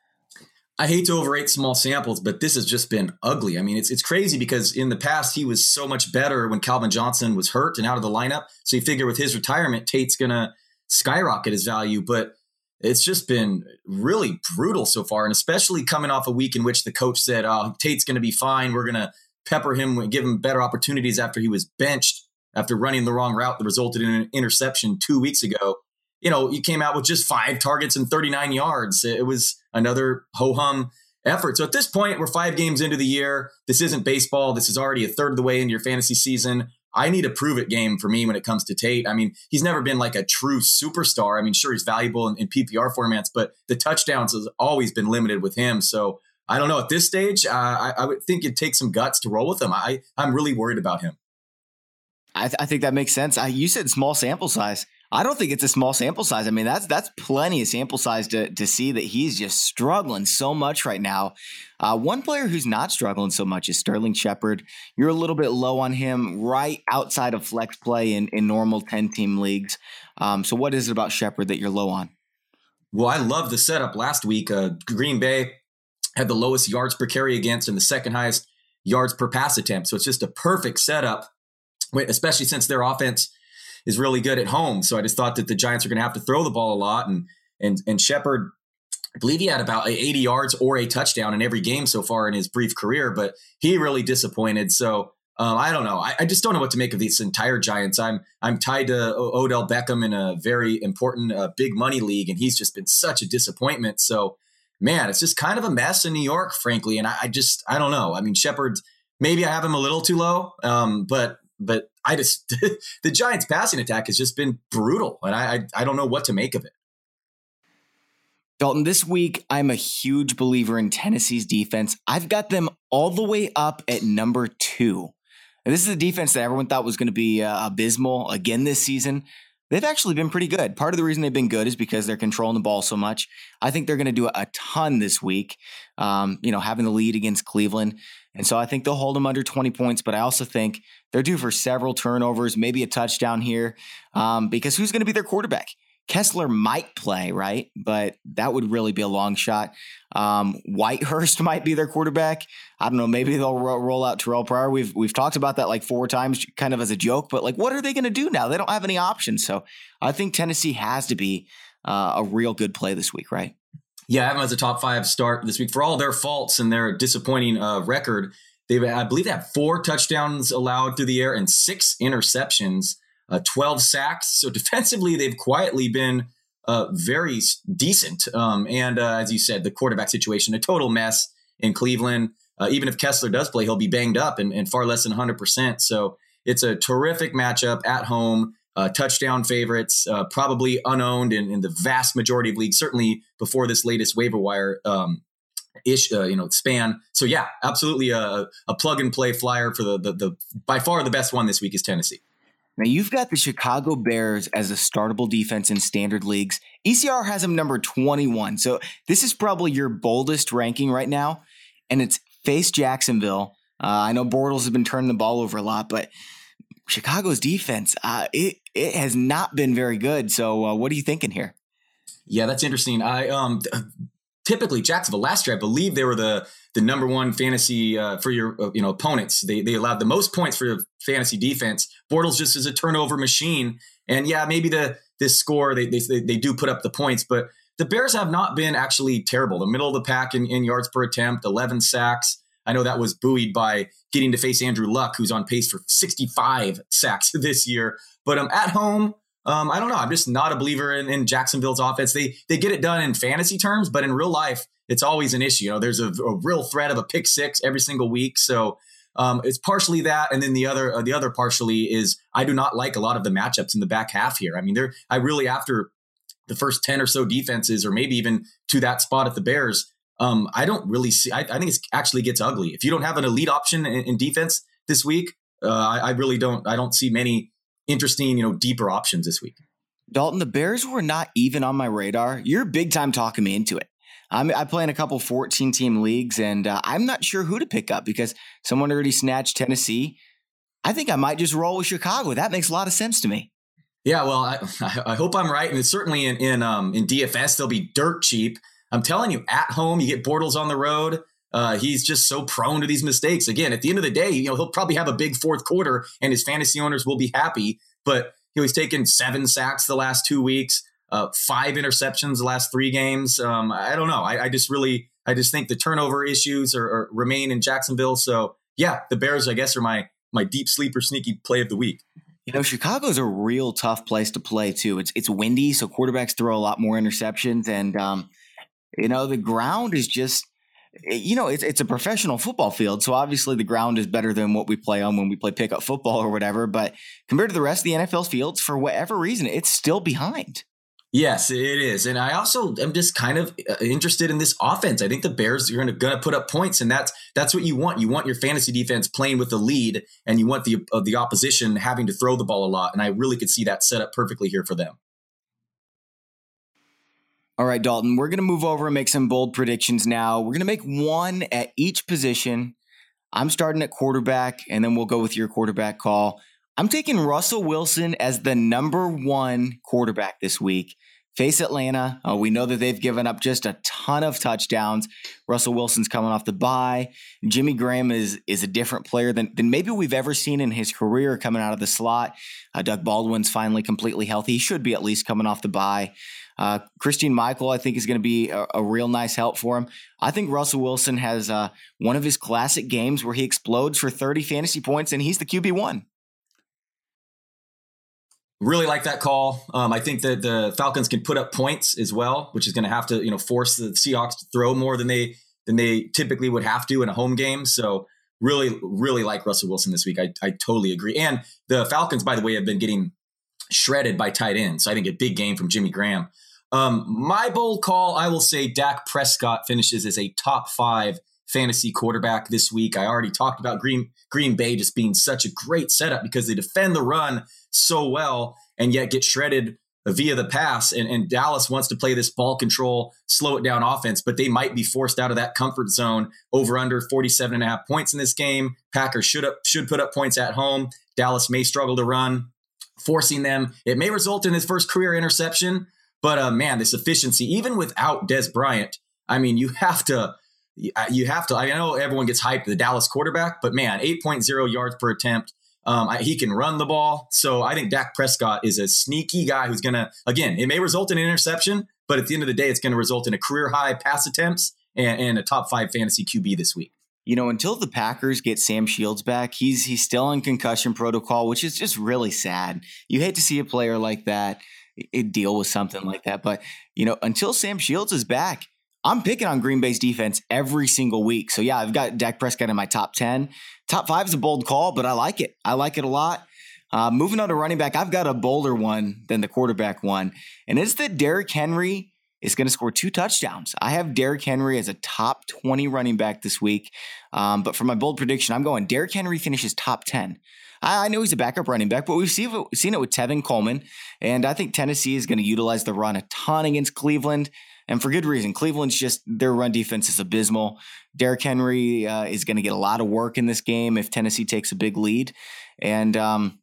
I hate to overrate small samples, but this has just been ugly. I mean, it's it's crazy because in the past, he was so much better when Calvin Johnson was hurt and out of the lineup. So you figure with his retirement, Tate's going to skyrocket his value. But it's just been really brutal so far, and especially coming off a week in which the coach said, oh, Tate's going to be fine. We're going to pepper him, give him better opportunities after he was benched after running the wrong route that resulted in an interception two weeks ago. You know, you came out with just five targets and thirty-nine yards. It was another ho-hum effort. So at this point, we're five games into the year. This isn't baseball. This is already a third of the way into your fantasy season. I need a prove-it game for me when it comes to Tate. I mean, he's never been like a true superstar. I mean, sure, he's valuable in, in P P R formats, but the touchdowns has always been limited with him. So I don't know. At this stage, uh, I, I would think it'd take some guts to roll with him. I, I'm really worried about him. I, th- I think that makes sense. I, you said small sample size. I don't think it's a small sample size. I mean, that's that's plenty of sample size to to see that he's just struggling so much right now. Uh, one player who's not struggling so much is Sterling Shepard. You're a little bit low on him, right outside of flex play in, in normal ten-team leagues. Um, so what is it about Shepard that you're low on? Well, I love the setup last week. Uh, Green Bay had the lowest yards per carry against and the second highest yards per pass attempt. So it's just a perfect setup, especially since their offense is really good at home. So I just thought that the Giants are going to have to throw the ball a lot. And and and Shepard, I believe he had about eighty yards or a touchdown in every game so far in his brief career, but he really disappointed. So um, I don't know. I, I just don't know what to make of these entire Giants. I'm I'm tied to o- Odell Beckham in a very important uh, big money league, and he's just been such a disappointment. So man, it's just kind of a mess in New York, frankly. And I, I just I don't know. I mean, Shepard, maybe I have him a little too low, um, but but. I just the Giants' passing attack has just been brutal, and I, I I don't know what to make of it. Dalton, this week I'm a huge believer in Tennessee's defense. I've got them all the way up at number two. And this is a defense that everyone thought was going to be uh, abysmal again this season. They've actually been pretty good. Part of the reason they've been good is because they're controlling the ball so much. I think they're going to do a ton this week, um, you know, having the lead against Cleveland. And so I think they'll hold them under twenty points, but I also think they're due for several turnovers, maybe a touchdown here, um, because who's going to be their quarterback? Kessler might play, right? But that would really be a long shot. Um, Whitehurst might be their quarterback. I don't know. Maybe they'll ro- roll out Terrell Pryor. We've we've talked about that like four times, kind of as a joke. But like, what are they going to do now? They don't have any options. So I think Tennessee has to be uh, a real good play this week, right? Yeah, I have them as a top five start this week. For all their faults and their disappointing uh, record, They've, I believe they have four touchdowns allowed through the air and six interceptions, uh, twelve sacks. So defensively, they've quietly been uh, very decent. Um, and uh, as you said, the quarterback situation, a total mess in Cleveland. Uh, even if Kessler does play, he'll be banged up and, and far less than one hundred percent. So it's a terrific matchup at home. Uh, touchdown favorites, uh, probably unowned in, in the vast majority of leagues, certainly before this latest waiver wire um, ish, uh, you know, span. So yeah, absolutely a, a plug and play flyer for the, the the by far the best one this week is Tennessee. Now you've got the Chicago Bears as a startable defense in standard leagues. E C R has them number twenty-one. So this is probably your boldest ranking right now, and it's face Jacksonville. Uh, I know Bortles has been turning the ball over a lot, but Chicago's defense, uh, it it has not been very good. So uh, what are you thinking here? Yeah, that's interesting. I um typically Jacksonville last year, I believe they were the the number one fantasy uh, for your uh, you know opponents. They they allowed the most points for your fantasy defense. Bortles just is a turnover machine, and yeah, maybe the this score they they they do put up the points, but the Bears have not been actually terrible. The middle of the pack in, in yards per attempt, eleven sacks. I know that was buoyed by getting to face Andrew Luck, who's on pace for sixty-five sacks this year. But um, at home, um, I don't know. I'm just not a believer in, in Jacksonville's offense. They they get it done in fantasy terms, but in real life, it's always an issue. You know, there's a, a real threat of a pick six every single week. So um, it's partially that, and then the other uh, the other partially is I do not like a lot of the matchups in the back half here. I mean, they're I really after the first ten or so defenses, or maybe even to that spot at the Bears. Um, I don't really see. I, I think it actually gets ugly if you don't have an elite option in, in defense this week. Uh, I, I really don't. I don't see many interesting, you know, deeper options this week. Dalton, the Bears were not even on my radar. You're big time talking me into it. I'm, I play in a couple fourteen team leagues, and uh, I'm not sure who to pick up because someone already snatched Tennessee. I think I might just roll with Chicago. That makes a lot of sense to me. Yeah, well, I, I hope I'm right, and it's certainly in in um, in D F S they'll be dirt cheap. I'm telling you, at home, you get Bortles on the road. Uh, he's just so prone to these mistakes. Again, at the end of the day, you know, he'll probably have a big fourth quarter and his fantasy owners will be happy. But you know, he's taken seven sacks the last two weeks, uh, five interceptions the last three games. Um, I don't know. I, I just really, I just think the turnover issues are, are remain in Jacksonville. So yeah, the Bears, I guess, are my my deep sleeper sneaky play of the week. You know, Chicago's a real tough place to play too. It's it's windy, so quarterbacks throw a lot more interceptions, and um, you know, the ground is just, you know, it's it's a professional football field. So obviously the ground is better than what we play on when we play pickup football or whatever. But compared to the rest of the N F L fields, for whatever reason, it's still behind. Yes, it is. And I also am just kind of interested in this offense. I think the Bears are going to, going to put up points, and that's that's what you want. You want your fantasy defense playing with the lead, and you want the uh, the opposition having to throw the ball a lot. And I really could see that set up perfectly here for them. All right, Dalton, we're going to move over and make some bold predictions now. We're going to make one at each position. I'm starting at quarterback, and then we'll go with your quarterback call. I'm taking Russell Wilson as the number one quarterback this week. Face Atlanta. Uh, we know that they've given up just a ton of touchdowns. Russell Wilson's coming off the bye. Jimmy Graham is is a different player than, than maybe we've ever seen in his career coming out of the slot. Uh, Doug Baldwin's finally completely healthy. He should be at least coming off the bye. Uh, Christine Michael, I think, is going to be a, a real nice help for him. I think Russell Wilson has uh, one of his classic games where he explodes for thirty fantasy points, and he's the Q B one. Really like that call. Um, I think that the Falcons can put up points as well, which is going to have to, you know, force the Seahawks to throw more than they than they typically would have to in a home game. So really, really like Russell Wilson this week. I, I totally agree. And the Falcons, by the way, have been getting shredded by tight ends. So I think a big game from Jimmy Graham. Um, my bold call, I will say Dak Prescott finishes as a top five fantasy quarterback this week. I already talked about Green Green Bay just being such a great setup because they defend the run so well and yet get shredded via the pass. And, and Dallas wants to play this ball control, slow it down offense, but they might be forced out of that comfort zone. Over under forty-seven and a half points in this game. Packers should up, should put up points at home. Dallas may struggle to run, forcing them. It may result in his first career interception, but uh, man, this efficiency, even without Dez Bryant, I mean, you have to, you have to, I know everyone gets hyped, the Dallas quarterback, but man, eight point oh yards per attempt. Um, I, he can run the ball. So I think Dak Prescott is a sneaky guy who's going to, again, it may result in an interception, but at the end of the day, it's going to result in a career high pass attempts and, and a top five fantasy Q B this week. You know, until the Packers get Sam Shields back, he's he's still on concussion protocol, which is just really sad. You hate to see a player like that it deal with something like that. But, you know, until Sam Shields is back, I'm picking on Green Bay's defense every single week. So, yeah, I've got Dak Prescott in my top ten. Top five is a bold call, but I like it. I like it a lot. Uh, moving on to running back, I've got a bolder one than the quarterback one, and it's that Derrick Henry is going to score two touchdowns. I have Derrick Henry as a top twenty running back this week. Um, but for my bold prediction, I'm going Derrick Henry finishes top ten. I, I know he's a backup running back, but we've seen, seen it with Tevin Coleman. And I think Tennessee is going to utilize the run a ton against Cleveland. And for good reason. Cleveland's just, their run defense is abysmal. Derrick Henry uh, is going to get a lot of work in this game if Tennessee takes a big lead. And, um,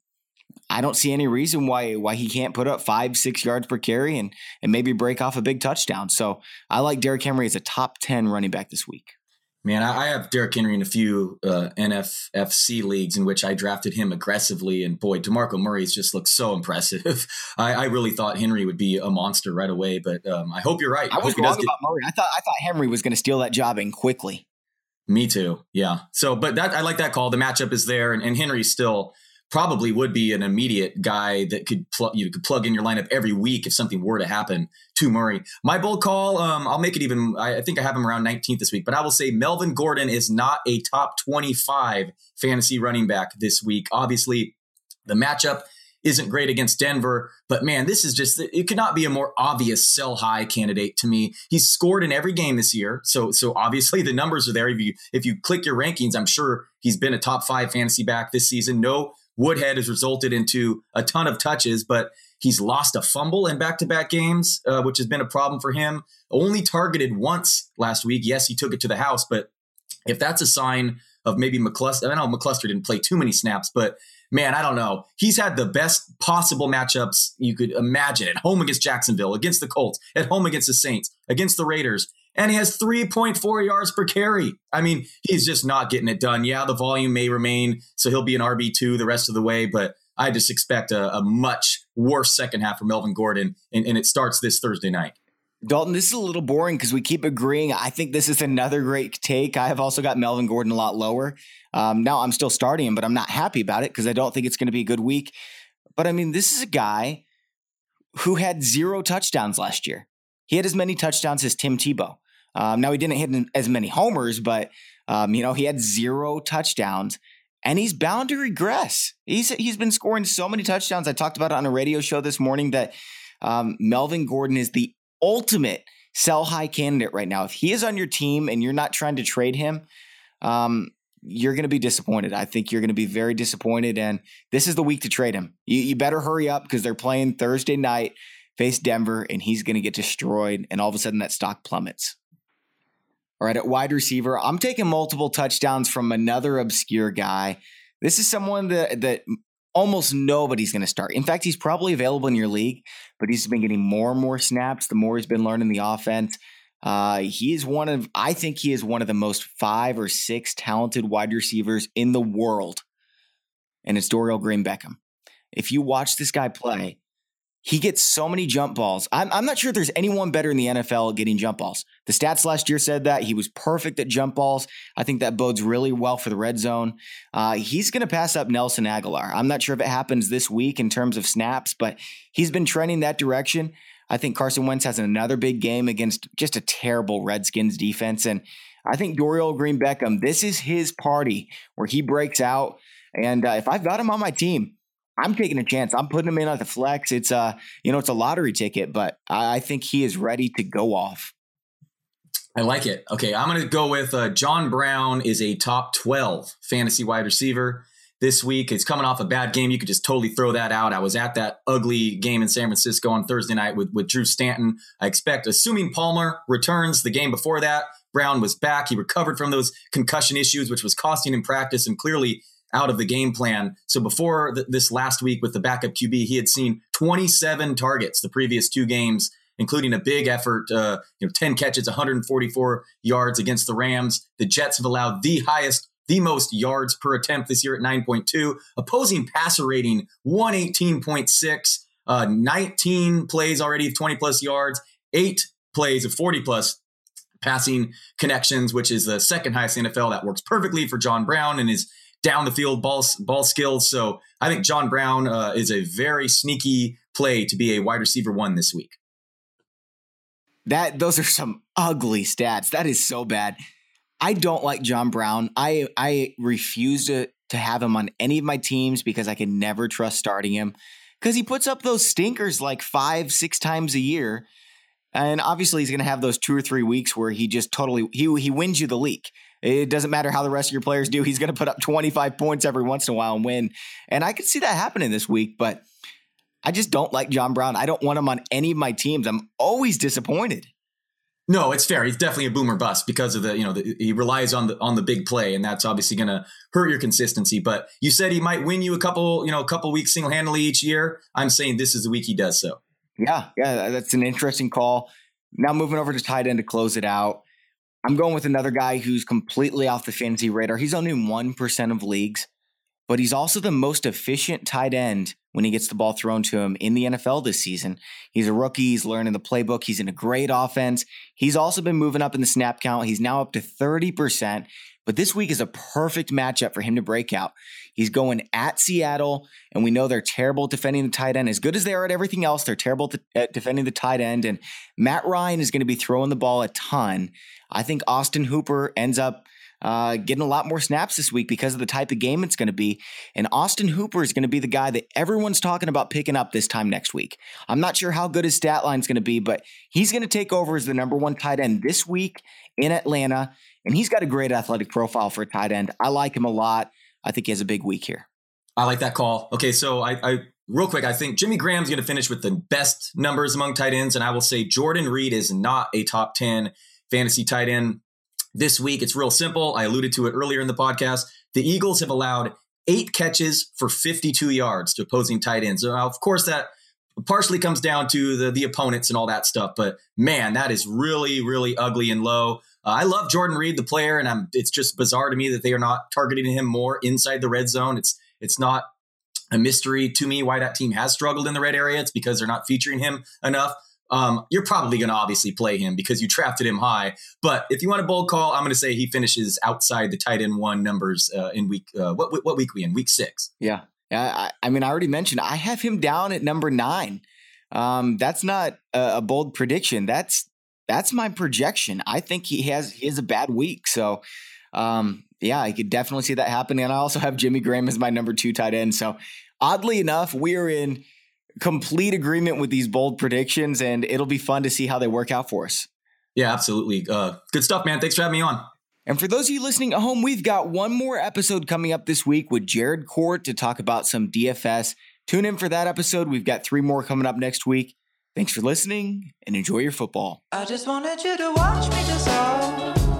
I don't see any reason why why he can't put up five, six yards per carry and and maybe break off a big touchdown. So I like Derrick Henry as a top ten running back this week. Man, I have Derrick Henry in a few uh, N F F C leagues in which I drafted him aggressively. And boy, DeMarco Murray's just looked so impressive. I, I really thought Henry would be a monster right away, but um, I hope you're right. I, I was wrong about get- Murray. I thought I thought Henry was going to steal that job in quickly. Me too. Yeah. So, but that I like that call. The matchup is there, and, and Henry's still probably would be an immediate guy that could pl- you could plug in your lineup every week if something were to happen to Murray. My bold call, um, I'll make it even. I, I think I have him around nineteenth this week, but I will say Melvin Gordon is not a top twenty-five fantasy running back this week. Obviously, the matchup isn't great against Denver, but man, this is just, it could not be a more obvious sell high candidate to me. He's scored in every game this year. So, so obviously the numbers are there. If you, if you click your rankings, I'm sure he's been a top five fantasy back this season. No Woodhead has resulted into a ton of touches, but he's lost a fumble in back-to-back games, uh, which has been a problem for him. Only targeted once last week. Yes, he took it to the house, but if that's a sign of maybe McCluster, I know McCluster didn't play too many snaps, but man, I don't know. He's had the best possible matchups you could imagine at home against Jacksonville, against the Colts, at home against the Saints, against the Raiders. And he has three point four yards per carry. I mean, he's just not getting it done. Yeah, the volume may remain, so he'll be an R B two the rest of the way, but I just expect a, a much worse second half for Melvin Gordon, and, and it starts this Thursday night. Dalton, this is a little boring because we keep agreeing. I think this is another great take. I have also got Melvin Gordon a lot lower. Um, now I'm still starting him, but I'm not happy about it because I don't think it's going to be a good week. But I mean, this is a guy who had zero touchdowns last year. He had as many touchdowns as Tim Tebow. Um, now he didn't hit as many homers, but um, you know, he had zero touchdowns, and he's bound to regress. He's he's been scoring so many touchdowns. I talked about it on a radio show this morning that um, Melvin Gordon is the ultimate sell high candidate right now. If he is on your team and you're not trying to trade him, um, you're going to be disappointed. I think you're going to be very disappointed, and this is the week to trade him. You, you better hurry up because they're playing Thursday night, face Denver, and he's going to get destroyed, and all of a sudden that stock plummets. All right, at wide receiver, I'm taking multiple touchdowns from another obscure guy. This is someone that that almost nobody's going to start. In fact, he's probably available in your league, but he's been getting more and more snaps the more he's been learning the offense. Uh, he is one of, I think he is one of the most five or six talented wide receivers in the world, and it's Dorial Green-Beckham. If you watch this guy play, he gets so many jump balls. I'm, I'm not sure if there's anyone better in the N F L at getting jump balls. The stats last year said that. He was perfect at jump balls. I think that bodes really well for the red zone. Uh, he's going to pass up Nelson Aguilar. I'm not sure if it happens this week in terms of snaps, but he's been trending that direction. I think Carson Wentz has another big game against just a terrible Redskins defense. And I think Dorial Green-Beckham, this is his party where he breaks out. And uh, if I've got him on my team, I'm taking a chance. I'm putting him in at the flex. It's a, you know, it's a lottery ticket, but I think he is ready to go off. I like it. Okay, I'm going to go with uh, John Brown is a top twelve fantasy wide receiver this week. It's coming off a bad game. You could just totally throw that out. I was at that ugly game in San Francisco on Thursday night with, with Drew Stanton. I expect, assuming Palmer returns the game before that, Brown was back. He recovered from those concussion issues, which was costing him practice and clearly out of the game plan. So before th- this last week with the backup Q B, he had seen twenty-seven targets the previous two games, including a big effort, uh, you know, ten catches, one hundred forty-four yards against the Rams. The Jets have allowed the highest, the most yards per attempt this year at nine point two. Opposing passer rating, one eighteen point six. Uh, nineteen plays already of twenty plus yards, eight plays of forty plus. passing connections, which is the second highest in the N F L. That works perfectly for John Brown and his down the field ball, ball skills. So I think John Brown uh, is a very sneaky play to be a wide receiver one this week. That those are some ugly stats. That is so bad. I don't like John Brown. I I refuse to to have him on any of my teams because I can never trust starting him because he puts up those stinkers like five, six times a year. And obviously he's going to have those two or three weeks where he just totally, he he wins you the league. It doesn't matter how the rest of your players do. He's going to put up twenty-five points every once in a while and win. And I could see that happening this week, but I just don't like John Brown. I don't want him on any of my teams. I'm always disappointed. No, it's fair. He's definitely a boomer bust because of the, you know, the, he relies on the on the big play, and that's obviously going to hurt your consistency. But you said he might win you a couple, you know, a couple weeks single handedly each year. I'm saying this is the week he does so. Yeah, yeah, that's an interesting call. Now moving over to tight end to close it out. I'm going with another guy who's completely off the fantasy radar. He's only in one percent of leagues, but he's also the most efficient tight end when he gets the ball thrown to him in the N F L this season. He's a rookie. He's learning the playbook. He's in a great offense. He's also been moving up in the snap count. He's now up to thirty percent, but this week is a perfect matchup for him to break out. He's going at Seattle, and we know they're terrible at defending the tight end. As good as they are at everything else, they're terrible at defending the tight end, and Matt Ryan is going to be throwing the ball a ton. I think Austin Hooper ends up Uh, getting a lot more snaps this week because of the type of game it's going to be. And Austin Hooper is going to be the guy that everyone's talking about picking up this time next week. I'm not sure how good his stat line is going to be, but he's going to take over as the number one tight end this week in Atlanta. And he's got a great athletic profile for a tight end. I like him a lot. I think he has a big week here. I like that call. Okay, so I, I real quick, I think Jimmy Graham's going to finish with the best numbers among tight ends. And I will say Jordan Reed is not a top ten fantasy tight end this week. It's real simple. I alluded to it earlier in the podcast. The Eagles have allowed eight catches for fifty-two yards to opposing tight ends. So, of course, that partially comes down to the, the opponents and all that stuff. But, man, that is really, really ugly and low. Uh, I love Jordan Reed, the player, and I'm, it's just bizarre to me that they are not targeting him more inside the red zone. It's it's not a mystery to me why that team has struggled in the red area. It's because they're not featuring him enough. Um, you're probably going to obviously play him because you drafted him high. But if you want a bold call, I'm going to say he finishes outside the tight end one numbers uh, in week. Uh, what what week we in? Week six. Yeah, yeah. I, I mean, I already mentioned I have him down at number nine. Um, that's not a, a bold prediction. That's that's my projection. I think he has he has a bad week. So um, yeah, I could definitely see that happening. And I also have Jimmy Graham as my number two tight end. So oddly enough, we are in complete agreement with these bold predictions, and it'll be fun to see how they work out for us. Yeah, absolutely. Uh, good stuff, man. Thanks for having me on. And for those of you listening at home, we've got one more episode coming up this week with Jared Court to talk about some D F S. Tune in for that episode. We've got three more coming up next week. Thanks for listening and enjoy your football. I just wanted you to watch me dissolve.